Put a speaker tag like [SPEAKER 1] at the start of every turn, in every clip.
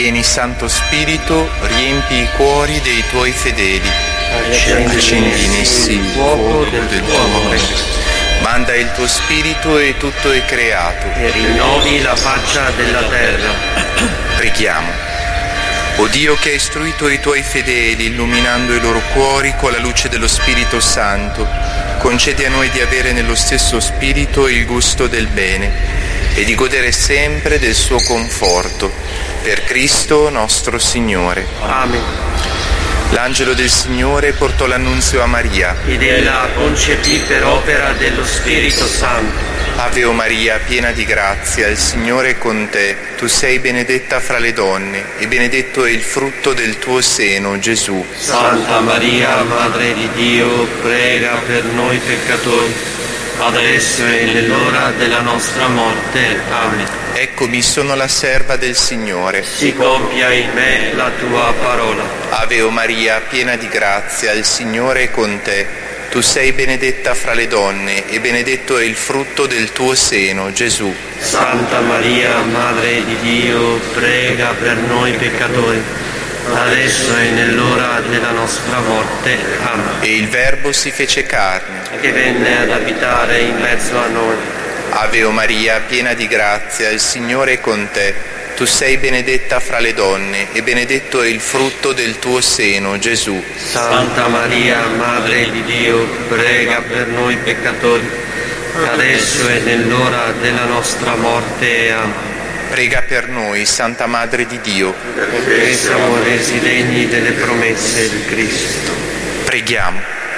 [SPEAKER 1] Vieni, Santo Spirito, riempi i cuori dei tuoi fedeli. Accendi in essi il fuoco del tuo amore. Manda il tuo Spirito e tutto è creato.
[SPEAKER 2] E rinnovi la faccia della terra.
[SPEAKER 1] Preghiamo. O Dio che hai istruito i tuoi fedeli, illuminando i loro cuori con la luce dello Spirito Santo, concedi a noi di avere nello stesso Spirito il gusto del bene e di godere sempre del suo conforto. Per Cristo nostro Signore.
[SPEAKER 2] Amen.
[SPEAKER 1] L'angelo del Signore portò l'annunzio a Maria.
[SPEAKER 2] Ed ella concepì per opera dello Spirito Santo.
[SPEAKER 1] Ave o Maria, piena di grazia, il Signore è con te. Tu sei benedetta fra le donne, e benedetto è il frutto del tuo seno, Gesù.
[SPEAKER 2] Santa Maria, Madre di Dio, prega per noi peccatori, adesso e nell'ora della nostra morte. Amen.
[SPEAKER 1] Eccomi, sono la serva del Signore.
[SPEAKER 2] Si compia in me la tua parola.
[SPEAKER 1] Ave o Maria, piena di grazia, il Signore è con te. Tu sei benedetta fra le donne, e benedetto è il frutto del tuo seno, Gesù.
[SPEAKER 2] Santa Maria, Madre di Dio, prega per noi peccatori, adesso e nell'ora della nostra morte. Amen.
[SPEAKER 1] E il Verbo si fece carne,
[SPEAKER 2] che venne ad abitare in mezzo a noi.
[SPEAKER 1] Ave o Maria, piena di grazia, il Signore è con te. Tu sei benedetta fra le donne, e benedetto è il frutto del tuo seno, Gesù.
[SPEAKER 2] Santa Maria, Madre di Dio, prega per noi peccatori, adesso e nell'ora della nostra morte. Amen.
[SPEAKER 1] Prega per noi, Santa Madre di Dio,
[SPEAKER 2] perché siamo resi degni delle promesse di Cristo.
[SPEAKER 1] Preghiamo.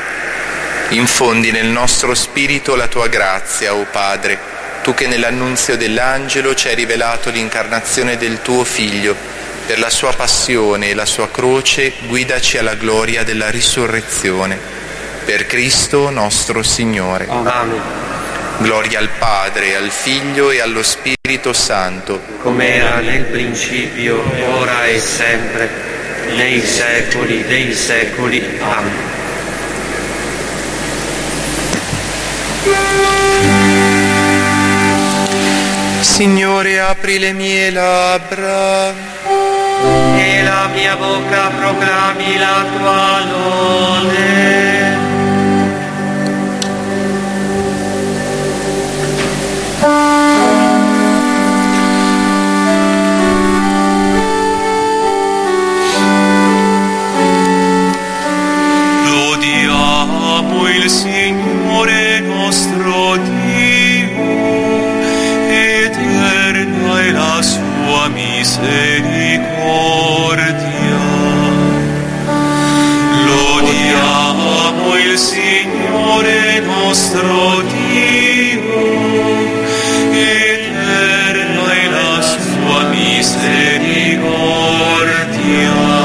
[SPEAKER 1] Infondi nel nostro spirito la tua grazia, o Padre, tu che nell'annunzio dell'angelo ci hai rivelato l'incarnazione del tuo Figlio. Per la sua passione e la sua croce guidaci alla gloria della risurrezione. Per Cristo nostro Signore.
[SPEAKER 2] Amen.
[SPEAKER 1] Gloria al Padre, al Figlio e allo Spirito Santo.
[SPEAKER 2] Come era nel principio, ora e sempre, nei secoli dei secoli. Amen.
[SPEAKER 1] Signore, apri le mie labbra
[SPEAKER 2] e la mia bocca proclami la tua lode.
[SPEAKER 3] Lodiamo il Signore nostro Dio, eterna è la sua misericordia. Lodiamo il Signore nostro Dio, eterna è la sua misericordia.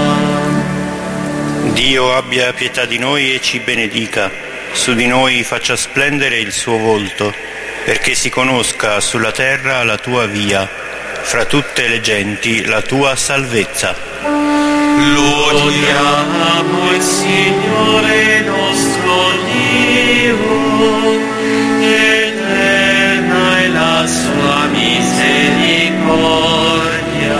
[SPEAKER 4] Dio abbia pietà di noi e ci benedica, su di noi faccia splendere il suo volto, perché si conosca sulla terra la tua via, fra tutte le genti la tua salvezza.
[SPEAKER 2] Lodiamo il Signore nostro Dio, eterna è la sua misericordia.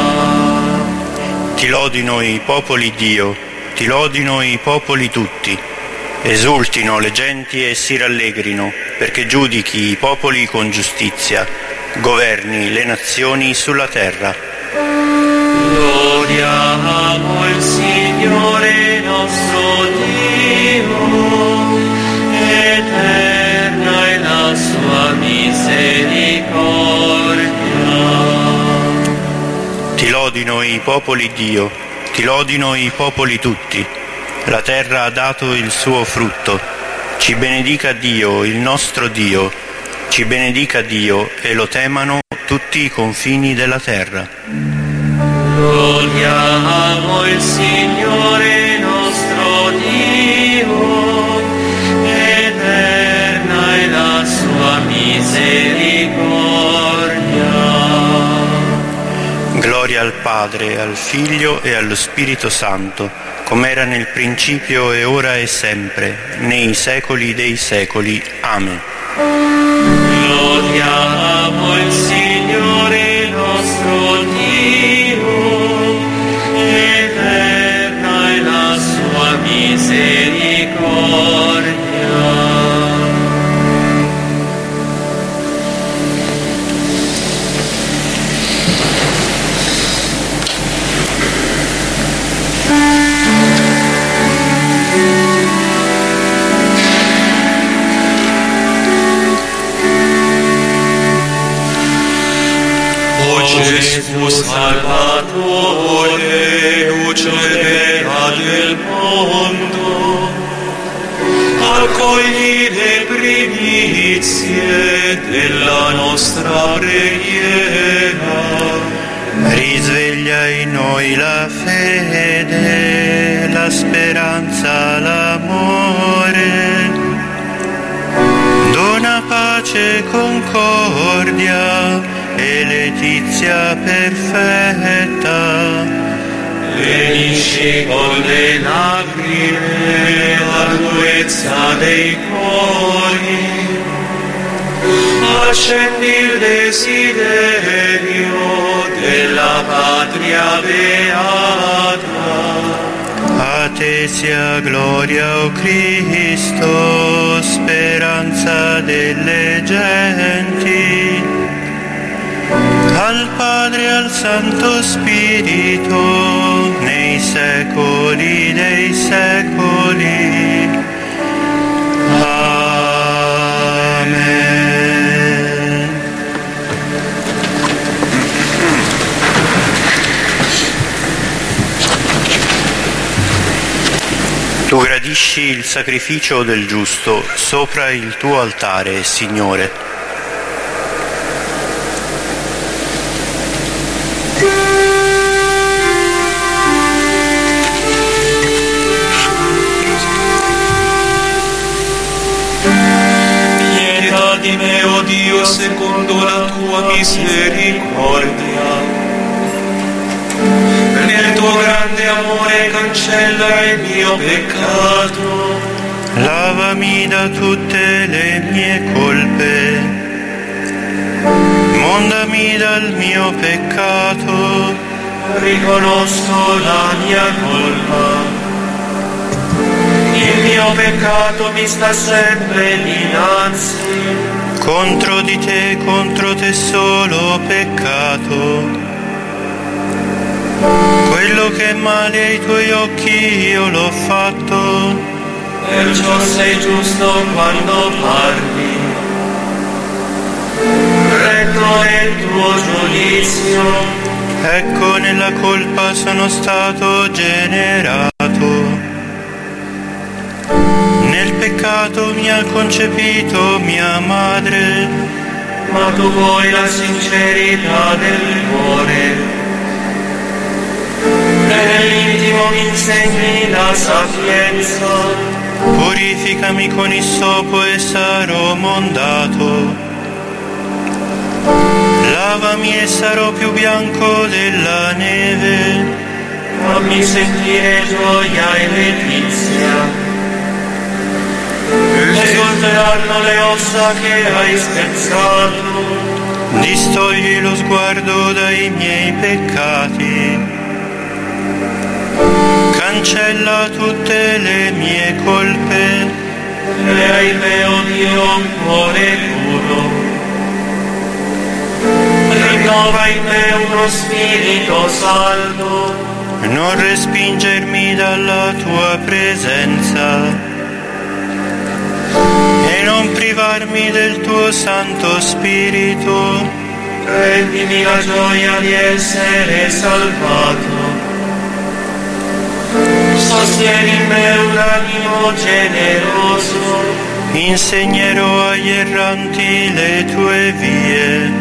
[SPEAKER 4] Ti lodino i popoli, Dio, ti lodino i popoli tutti. Esultino le genti e si rallegrino, perché giudichi i popoli con giustizia, governi le nazioni sulla terra.
[SPEAKER 2] Lodiamo il Signore nostro Dio, eterna è la sua misericordia.
[SPEAKER 4] Ti lodino i popoli, Dio, ti lodino i popoli tutti. La terra ha dato il suo frutto. Ci benedica Dio, il nostro Dio. Ci benedica Dio e lo temano tutti i confini della terra.
[SPEAKER 2] Lodiamo il Signore nostro Dio, eterna è la sua misericordia.
[SPEAKER 4] Gloria al Padre, al Figlio e allo Spirito Santo, come era nel principio e ora e sempre, nei secoli dei secoli. Amen.
[SPEAKER 2] Lodiamo il Signore nostro Dio,
[SPEAKER 3] Gesù Salvatore, luce vera del mondo, accogli le primizie della nostra preghiera.
[SPEAKER 4] Risveglia in noi la fede, la speranza, l'amore. Dona pace, concordia e letizia perfetta.
[SPEAKER 3] Lenisci con le lacrime la durezza dei cuori, accendi il desiderio della patria beata.
[SPEAKER 4] A te sia gloria, o Cristo, speranza delle genti. Al Padre e al Santo Spirito, nei secoli dei secoli. Amen. Tu gradisci il sacrificio del giusto sopra il tuo altare, Signore.
[SPEAKER 3] Pietà di me, o Dio, secondo la tua misericordia. Nel tuo grande amore cancella il mio peccato.
[SPEAKER 4] Lavami da tutte le mie colpe, mondami dal mio peccato.
[SPEAKER 3] Riconosco la mia colpa. Il mio peccato mi sta sempre dinanzi.
[SPEAKER 4] Contro di te, contro te solo ho peccato. Quello che è male ai tuoi occhi io l'ho fatto.
[SPEAKER 3] Perciò sei giusto quando parli, retto nel tuo giudizio.
[SPEAKER 4] Ecco, nella colpa sono stato generato. Nel peccato mi ha concepito mia madre.
[SPEAKER 3] Ma tu vuoi la sincerità del cuore. Nell'intimo mi insegni la sapienza.
[SPEAKER 4] Purificami con issopo e sarò mondato. Lavami e sarò più bianco della neve.
[SPEAKER 3] Fammi sentire gioia e letizia. Esulteranno le ossa che hai spezzato.
[SPEAKER 4] Distogli lo sguardo dai miei peccati. Cancella tutte le mie colpe.
[SPEAKER 3] Crea in me, o Dio, un cuore puro. Rinnova in me uno spirito saldo.
[SPEAKER 4] Non respingermi dalla tua presenza e non privarmi del tuo Santo Spirito.
[SPEAKER 3] Rendimi la gioia di essere salvato. Sostieni in me un animo generoso.
[SPEAKER 4] Insegnerò agli erranti le tue vie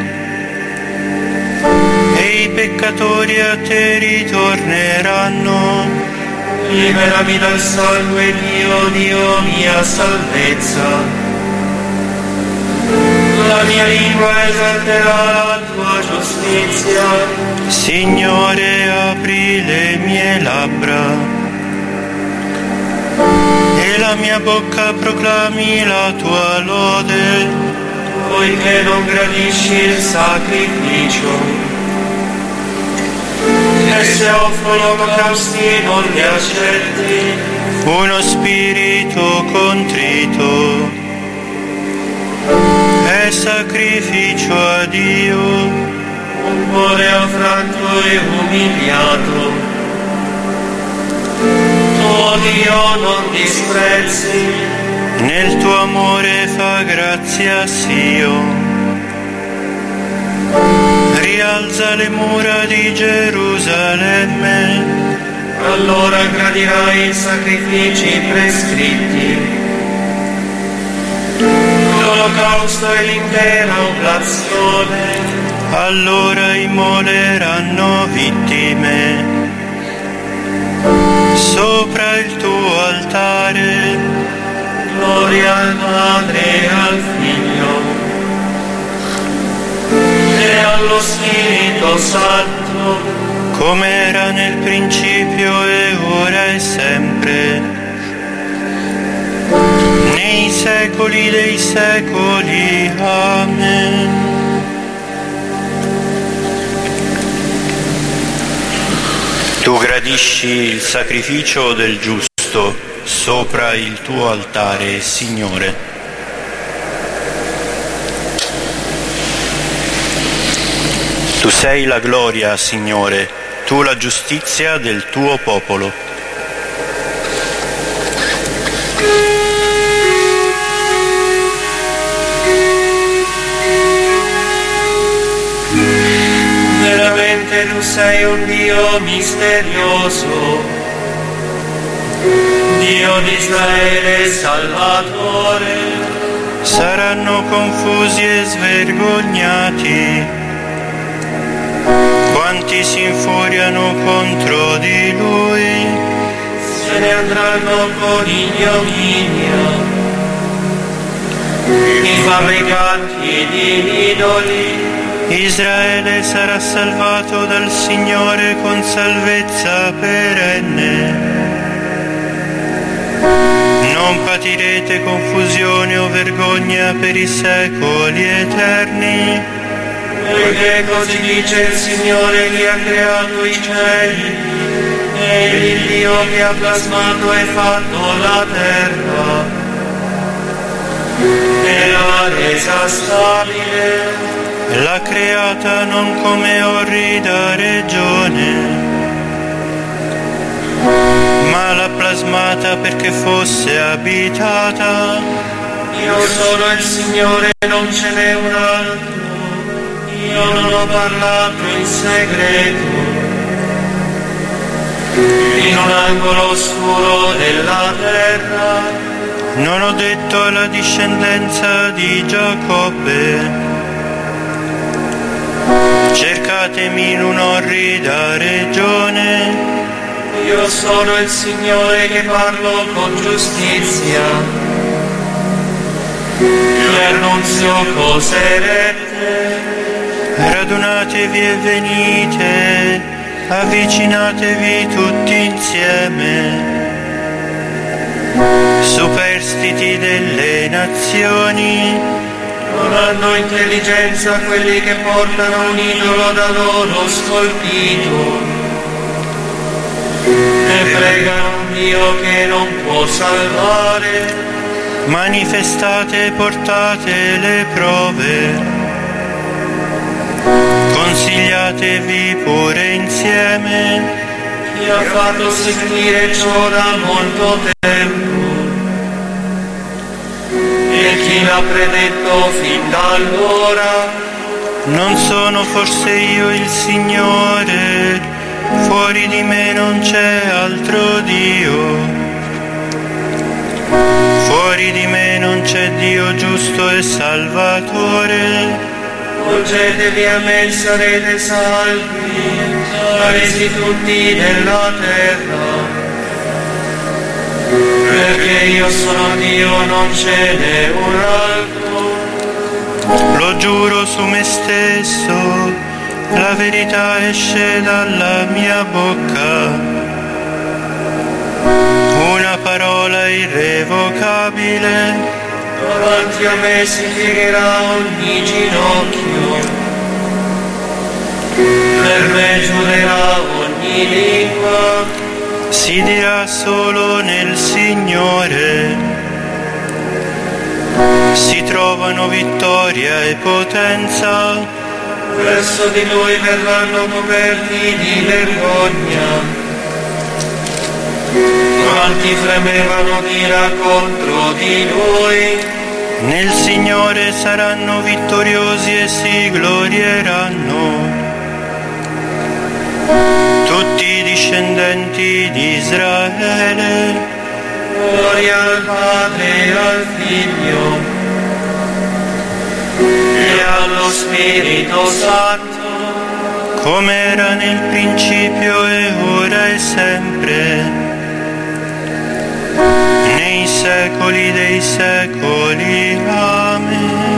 [SPEAKER 4] e i peccatori a te ritorneranno.
[SPEAKER 3] Liberami dal sangue mio, Dio, mia salvezza. La mia lingua esalterà la tua giustizia.
[SPEAKER 4] Signore, apri le mie labbra e la mia bocca proclami la tua lode.
[SPEAKER 3] Poiché non gradisci il sacrificio, e se offro gli olocausti non li accetti.
[SPEAKER 4] Uno spirito contrito è sacrificio a Dio.
[SPEAKER 3] Un cuore affranto e umiliato, tuo Dio non disprezzi.
[SPEAKER 4] Nel tuo amore fa grazia Sion. rialza le mura di Gerusalemme.
[SPEAKER 2] Allora gradirai i sacrifici prescritti, l'olocausto e l'intera oblazione.
[SPEAKER 4] Allora immoleranno vittime sopra il tuo altare.
[SPEAKER 2] Gloria al Padre e al Figlio e allo Spirito Santo,
[SPEAKER 4] come era nel principio e ora e sempre, nei secoli dei secoli. Amen. Tu gradisci il sacrificio del giusto sopra il tuo altare, Signore. Tu sei la gloria, Signore, tu la giustizia del tuo popolo.
[SPEAKER 2] Veramente tu sei un Dio misterioso, Dio di Israele Salvatore.
[SPEAKER 4] Saranno confusi e svergognati quanti si infuriano contro di Lui.
[SPEAKER 2] Se ne andranno con ignominia i fabbricanti di idoli.
[SPEAKER 4] Israele sarà salvato dal Signore con salvezza perenne. Non patirete confusione o vergogna per i secoli eterni.
[SPEAKER 2] Perché così dice il Signore che ha creato i cieli, e il Dio che ha plasmato e fatto la terra, e l'ha resa stabile.
[SPEAKER 4] L'ha creata non come orrida regione, ma l'ha plasmata perché fosse abitata.
[SPEAKER 2] Io sono il Signore, non ce n'è un altro. Io non ho parlato in segreto, in un angolo oscuro della terra.
[SPEAKER 4] Non ho detto alla discendenza di Giacobbe: cercatemi in un'orrida regione.
[SPEAKER 2] Io sono il Signore che parlo con giustizia, io annunzio cose rette.
[SPEAKER 4] Radunatevi e venite, avvicinatevi tutti insieme, superstiti delle nazioni.
[SPEAKER 2] Non hanno intelligenza quelli che portano un idolo da loro scolpito e pregano un Dio che non può salvare.
[SPEAKER 4] Manifestate e portate le prove, consigliatevi pure insieme.
[SPEAKER 2] Chi ha fatto sentire ciò da molto tempo e chi l'ha predetto fin da allora.
[SPEAKER 4] Non sono forse io il Signore? Fuori di me non c'è altro Dio. Fuori di me non c'è Dio giusto e salvatore.
[SPEAKER 2] Volgetevi a me, sarete salvi, paesi tutti della terra, perché io sono Dio, non ce n'è un altro.
[SPEAKER 4] Lo giuro su me stesso, la verità esce dalla mia bocca, una parola irrevocabile.
[SPEAKER 2] Davanti a me si piegherà ogni ginocchio, per me giurerà ogni lingua.
[SPEAKER 4] Si dirà solo nel Signore si trovano vittoria e potenza.
[SPEAKER 2] Verso di Lui verranno coperti di vergogna quanti fremevano d'ira contro di Lui.
[SPEAKER 4] Nel Signore saranno vittoriosi e si glorieranno. discendenti di Israele.
[SPEAKER 2] Gloria al Padre e al Figlio e allo Spirito Santo,
[SPEAKER 4] come era nel principio e ora e sempre, nei secoli dei secoli. Amen.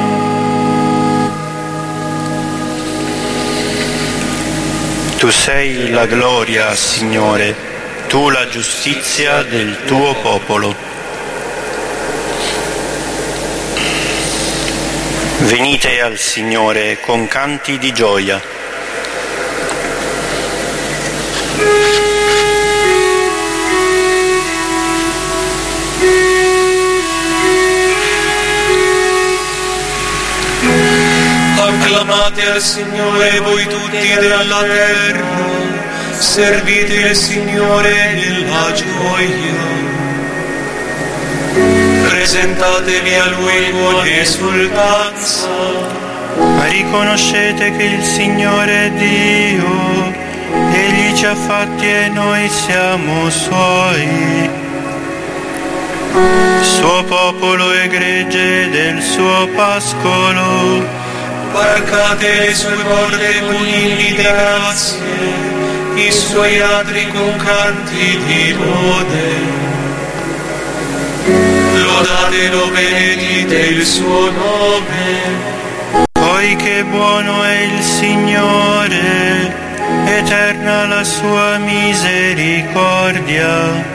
[SPEAKER 4] Tu sei la gloria, Signore, tu la giustizia del tuo popolo. Venite al Signore con canti di gioia.
[SPEAKER 2] Acclamate al Signore voi tutti della terra, servite il Signore nella gioia, presentatevi a Lui con esultanza.
[SPEAKER 4] Ma riconoscete che il Signore è Dio, Egli ci ha fatti e noi siamo Suoi, suo popolo e gregge del suo pascolo.
[SPEAKER 2] Varcate le sue porte con inni di grazie, i suoi atri con canti di lode. Lodatelo, benedite il suo nome.
[SPEAKER 4] Poiché buono è il Signore, eterna la sua misericordia,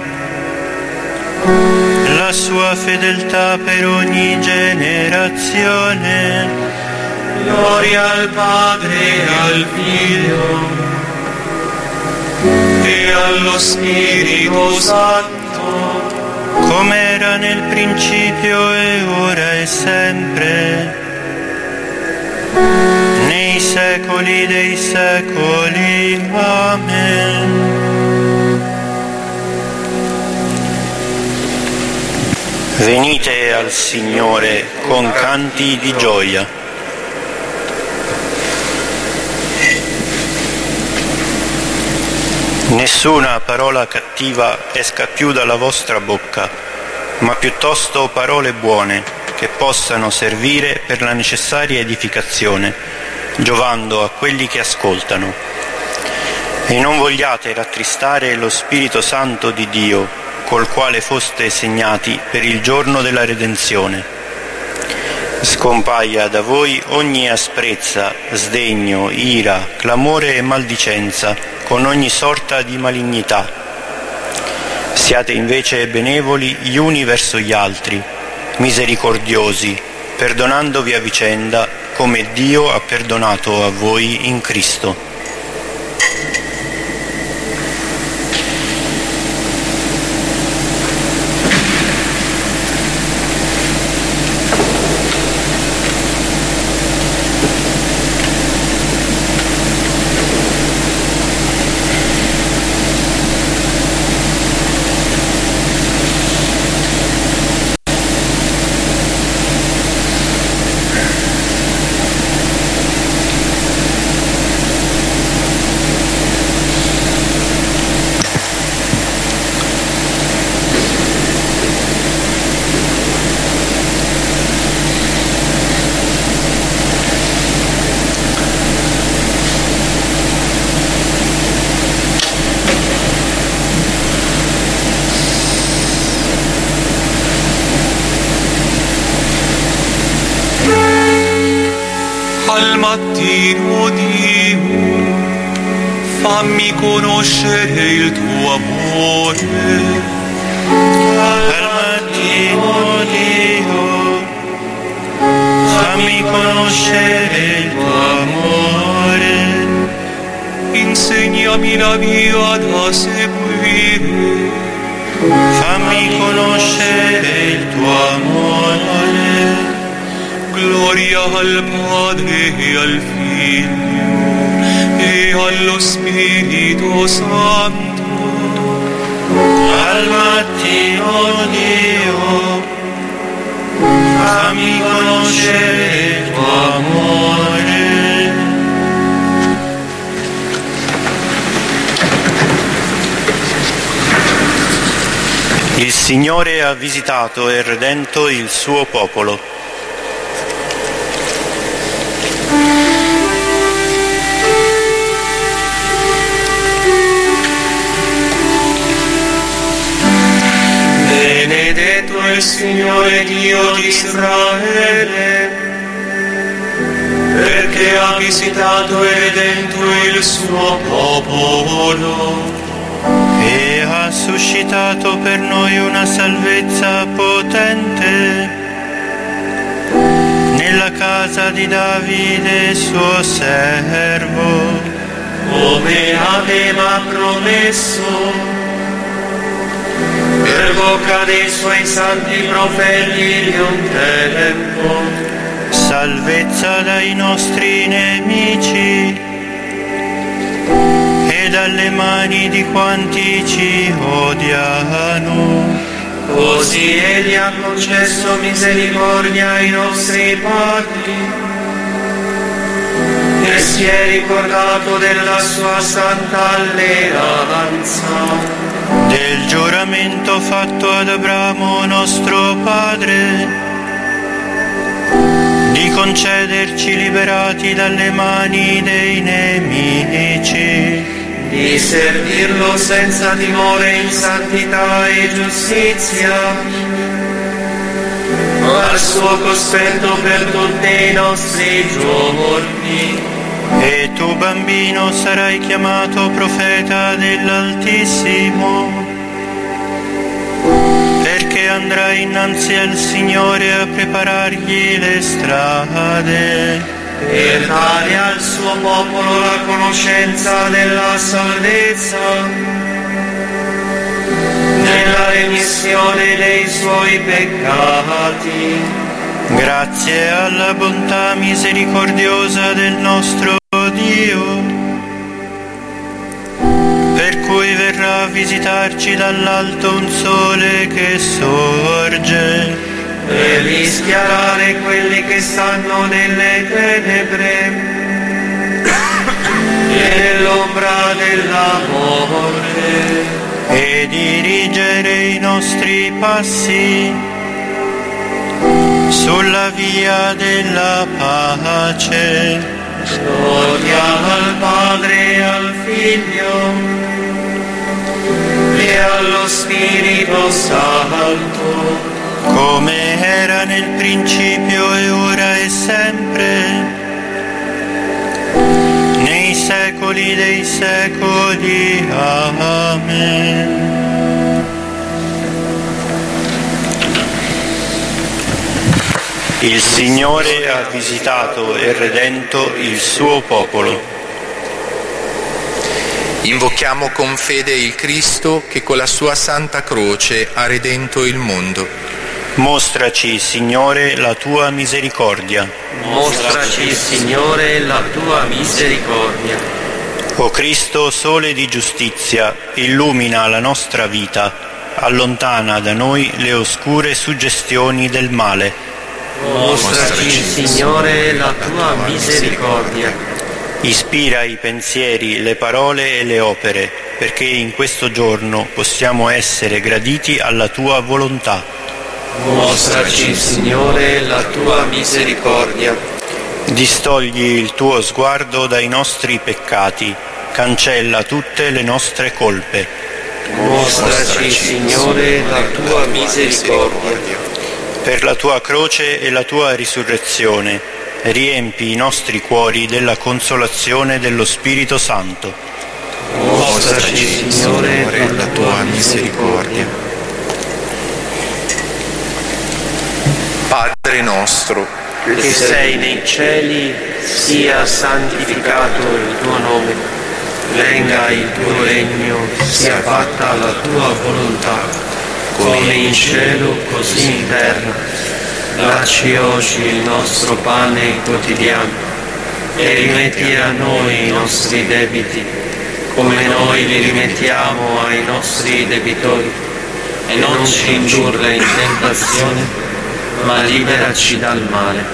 [SPEAKER 4] la sua fedeltà per ogni generazione.
[SPEAKER 2] Gloria al Padre e al Figlio e allo Spirito Santo,
[SPEAKER 4] come era nel principio e ora e sempre, nei secoli dei secoli. Amen. Venite al Signore con canti di gioia. Nessuna parola cattiva esca più dalla vostra bocca, ma piuttosto parole buone che possano servire per la necessaria edificazione, giovando a quelli che ascoltano. E non vogliate rattristare lo Spirito Santo di Dio, col quale foste segnati per il giorno della redenzione. Scompaia da voi ogni asprezza, sdegno, ira, clamore e maldicenza, con ogni sorta di malignità. Siate invece benevoli gli uni verso gli altri, misericordiosi, perdonandovi a vicenda, come Dio ha perdonato a voi in Cristo.
[SPEAKER 2] Al mattino, Dio, fammi conoscere il tuo amore.
[SPEAKER 4] Al mattino, Dio, fammi conoscere il tuo amore.
[SPEAKER 2] Insegnami la via da seguire.
[SPEAKER 4] Fammi conoscere il tuo amore.
[SPEAKER 2] Gloria al Padre e al Figlio e allo Spirito Santo.
[SPEAKER 4] Al mattino, Dio, fammi conoscere il tuo amore. Il Signore ha visitato e redento il suo popolo.
[SPEAKER 2] Benedetto il Signore Dio di Israele, perché ha visitato e redento il suo popolo
[SPEAKER 4] E ha suscitato per noi una salvezza potente nella casa di Davide suo servo,
[SPEAKER 2] come aveva promesso per bocca dei suoi santi profeti di un tempo.
[SPEAKER 4] salvezza dai nostri nemici e dalle mani di quanti ci odiano.
[SPEAKER 2] Così Egli ha concesso misericordia ai nostri padri e si è ricordato della sua santa alleanza,
[SPEAKER 4] Del giuramento fatto ad Abramo nostro padre, di concederci liberati dalle mani dei nemici,
[SPEAKER 2] di servirlo senza timore in santità e giustizia, al suo cospetto per tutti i nostri giorni.
[SPEAKER 4] E tu, bambino, sarai chiamato profeta dell'Altissimo, perché andrai innanzi al Signore a preparargli le strade,
[SPEAKER 2] Per dare al suo popolo la conoscenza della salvezza, nella remissione dei suoi peccati,
[SPEAKER 4] grazie alla bontà misericordiosa del nostro Dio, per cui verrà a visitarci dall'alto un sole che sorge,
[SPEAKER 2] per rischiarare quelli che stanno nelle tenebre e nell'ombra della morte,
[SPEAKER 4] e dirigere i nostri passi sulla via della pace.
[SPEAKER 2] gloria al Padre e al Figlio e allo Spirito Santo,
[SPEAKER 4] come era nel principio e ora e sempre, nei secoli dei secoli. Amen. Il Signore ha visitato e redento il suo popolo.
[SPEAKER 1] Invochiamo con fede il Cristo che con la sua santa croce ha redento il mondo.
[SPEAKER 4] Mostraci, Signore, la tua misericordia.
[SPEAKER 2] mostraci, Signore, la tua misericordia.
[SPEAKER 4] O Cristo, sole di giustizia, illumina la nostra vita, allontana da noi le oscure suggestioni del male.
[SPEAKER 2] Mostraci, Signore, la tua misericordia.
[SPEAKER 4] Ispira i pensieri, le parole e le opere, perché in questo giorno possiamo essere graditi alla tua volontà.
[SPEAKER 2] Mostraci, Signore, la tua misericordia.
[SPEAKER 4] Distogli il tuo sguardo dai nostri peccati, cancella tutte le nostre colpe.
[SPEAKER 2] Mostraci, Signore, la tua misericordia.
[SPEAKER 4] Per la tua croce e la tua risurrezione, riempi i nostri cuori della consolazione dello Spirito Santo.
[SPEAKER 2] Mostraci, Signore, la tua misericordia.
[SPEAKER 1] Padre nostro,
[SPEAKER 2] Che sei nei cieli, sia santificato il tuo nome. Venga il tuo regno, sia fatta la tua volontà, come in cielo, così in terra. Dacci oggi il nostro pane quotidiano e rimetti a noi i nostri debiti, come noi li rimettiamo ai nostri debitori. E non ci indurre in tentazione, ma liberaci dal male.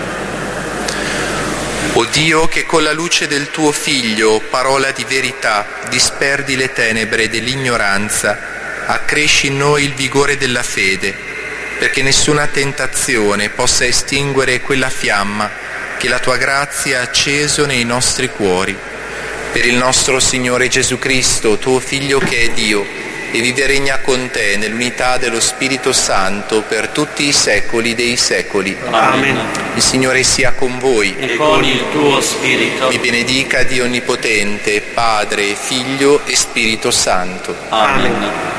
[SPEAKER 1] o Dio che con la luce del tuo Figlio, parola di verità, disperdi le tenebre dell'ignoranza, accresci in noi il vigore della fede, perché nessuna tentazione possa estinguere quella fiamma che la tua grazia ha acceso nei nostri cuori. Per il nostro Signore Gesù Cristo, tuo Figlio che è Dio, e vive e regna con te nell'unità dello Spirito Santo per tutti i secoli dei secoli.
[SPEAKER 2] Amen.
[SPEAKER 1] Il Signore sia con voi.
[SPEAKER 2] E con il tuo spirito.
[SPEAKER 1] Vi benedica Dio Onnipotente, Padre, Figlio e Spirito Santo.
[SPEAKER 2] Amen.